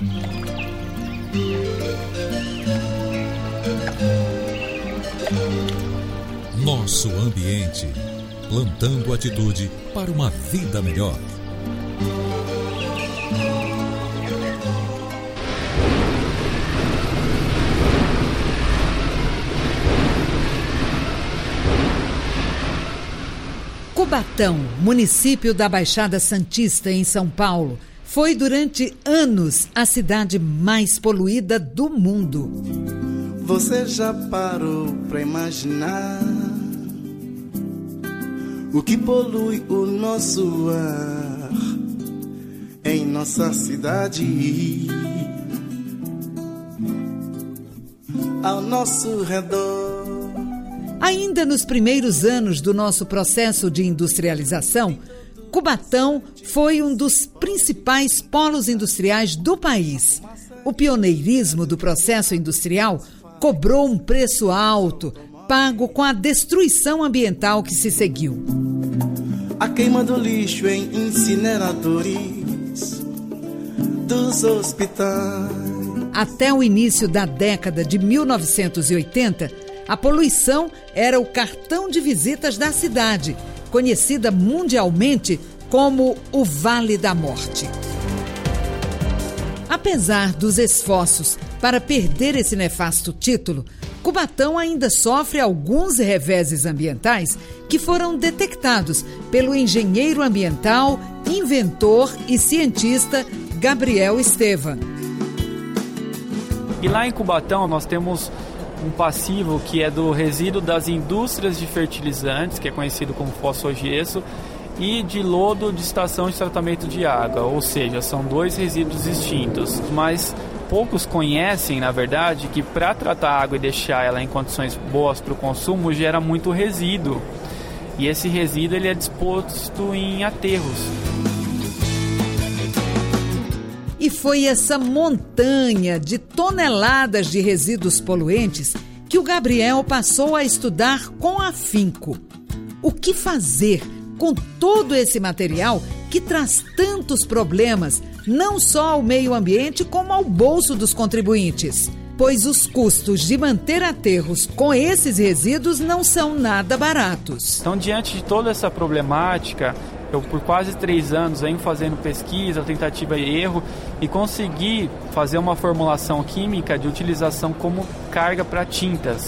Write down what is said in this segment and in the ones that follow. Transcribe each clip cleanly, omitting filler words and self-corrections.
Nosso ambiente, plantando atitude para uma vida melhor. Cubatão, município da Baixada Santista, em São Paulo, foi durante anos a cidade mais poluída do mundo. Você já parou para imaginar o que polui o nosso ar em nossa cidade, ao nosso redor? Ainda nos primeiros anos do nosso processo de industrialização, Cubatão foi um dos principais polos industriais do país. O pioneirismo do processo industrial cobrou um preço alto, pago com a destruição ambiental que se seguiu. A queima do lixo em incineradores dos hospitais. Até o início da década de 1980, a poluição era o cartão de visitas da cidade, conhecida mundialmente como o Vale da Morte. Apesar dos esforços para perder esse nefasto título, Cubatão ainda sofre alguns reveses ambientais que foram detectados pelo engenheiro ambiental, inventor e cientista Gabriel Estevam. E lá em Cubatão nós temos um passivo que é do resíduo das indústrias de fertilizantes, que é conhecido como fosfogesso, e de lodo de estação de tratamento de água, ou seja, são dois resíduos distintos. Mas poucos conhecem, na verdade, que para tratar a água e deixar ela em condições boas para o consumo, gera muito resíduo. E esse resíduo ele é disposto em aterros. E foi essa montanha de toneladas de resíduos poluentes que o Gabriel passou a estudar com afinco. O que fazer com todo esse material que traz tantos problemas, não só ao meio ambiente, como ao bolso dos contribuintes? Pois os custos de manter aterros com esses resíduos não são nada baratos. Então, diante de toda essa problemática, eu por quase 3 anos venho fazendo pesquisa, tentativa e erro e consegui fazer uma formulação química de utilização como carga para tintas.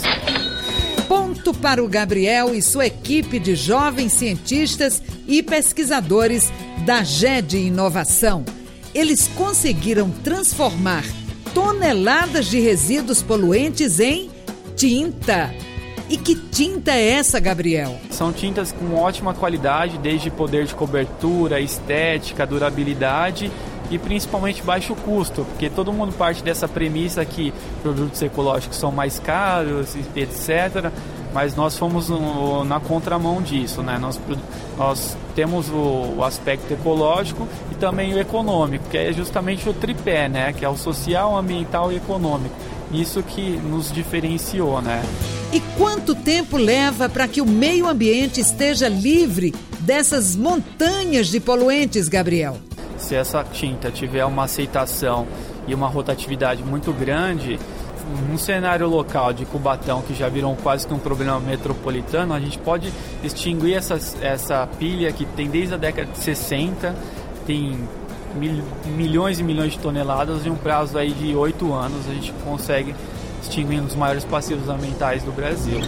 Ponto para o Gabriel e sua equipe de jovens cientistas e pesquisadores da GED Inovação. Eles conseguiram transformar toneladas de resíduos poluentes em tinta. E que tinta é essa, Gabriel? São tintas com ótima qualidade, desde poder de cobertura, estética, durabilidade e principalmente baixo custo, porque todo mundo parte dessa premissa que produtos ecológicos são mais caros, etc., mas nós fomos na contramão disso, né? Nós temos o aspecto ecológico e também o econômico, que é justamente o tripé, né? Que é o social, ambiental e econômico. Isso que nos diferenciou, né? E quanto tempo leva para que o meio ambiente esteja livre dessas montanhas de poluentes, Gabriel? Se essa tinta tiver uma aceitação e uma rotatividade muito grande, num cenário local de Cubatão, que já virou quase que um problema metropolitano, a gente pode extinguir essa pilha que tem desde a década de 60, tem milhões e milhões de toneladas, em um prazo aí de 8 anos a gente consegue extinguir um dos maiores passivos ambientais do Brasil.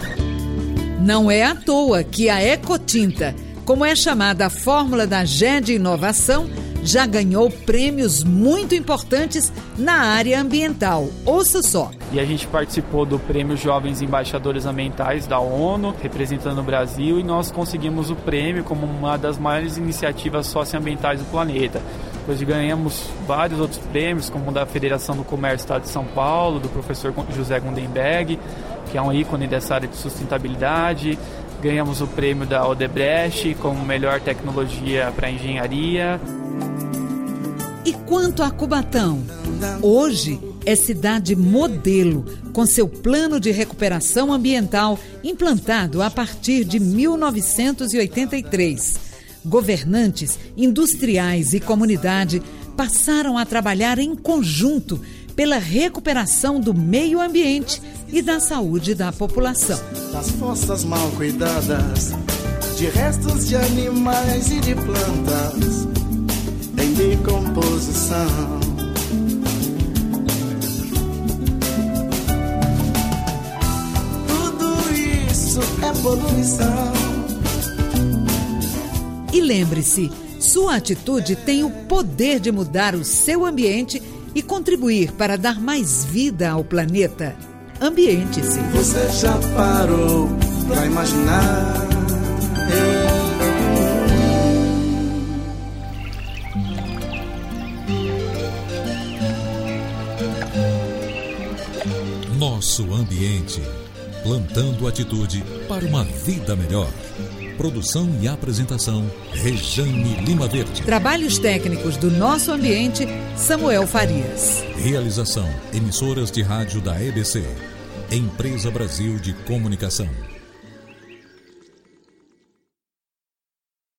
Não é à toa que a Ecotinta, como é chamada a fórmula da GED Inovação, já ganhou prêmios muito importantes na área ambiental. Ouça só. E a gente participou do Prêmio Jovens Embaixadores Ambientais da ONU, representando o Brasil, e nós conseguimos o prêmio como uma das maiores iniciativas socioambientais do planeta. Depois ganhamos vários outros prêmios, como o da Federação do Comércio do Estado de São Paulo, do professor José Gundenberg, que é um ícone dessa área de sustentabilidade. Ganhamos o prêmio da Odebrecht como melhor tecnologia para engenharia. E quanto a Cubatão? Hoje é cidade modelo, com seu plano de recuperação ambiental implantado a partir de 1983. Governantes, industriais e comunidade passaram a trabalhar em conjunto pela recuperação do meio ambiente e da saúde da população. Das fossas mal cuidadas, de restos de animais e de plantas em decomposição. Tudo isso é poluição. E lembre-se, sua atitude tem o poder de mudar o seu ambiente e contribuir para dar mais vida ao planeta. Ambiente-se. Você já parou pra imaginar? Nosso ambiente. Plantando atitude para uma vida melhor. Produção e apresentação, Rejane Lima Verde. Trabalhos técnicos do Nosso Ambiente, Samuel Farias. Realização, emissoras de rádio da EBC. Empresa Brasil de Comunicação.